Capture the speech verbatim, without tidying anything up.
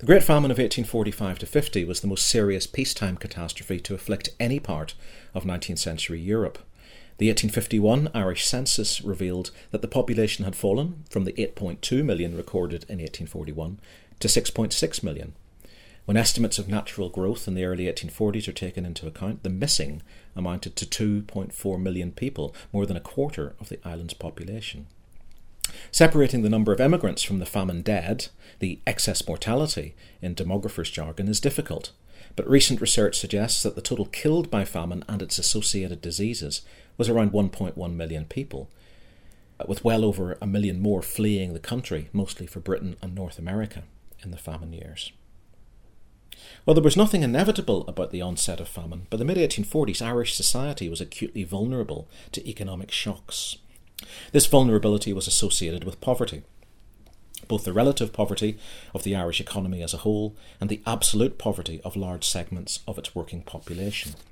The Great Famine of eighteen forty-five to fifty was the most serious peacetime catastrophe to afflict any part of nineteenth century Europe. The eighteen fifty-one Irish census revealed that the population had fallen from the eight point two million recorded in eighteen forty-one to six point six million. When estimates of natural growth in the early eighteen forties are taken into account, the missing amounted to two point four million people, more than a quarter of the island's population. Separating the number of immigrants from the famine dead, the excess mortality in demographers' jargon, is difficult, but recent research suggests that the total killed by famine and its associated diseases was around one point one million people, with well over a million more fleeing the country, mostly for Britain and North America, in the famine years. Well, there was nothing inevitable about the onset of famine. By the mid eighteen forties, Irish society was acutely vulnerable to economic shocks. This vulnerability was associated with poverty, both the relative poverty of the Irish economy as a whole and the absolute poverty of large segments of its working population.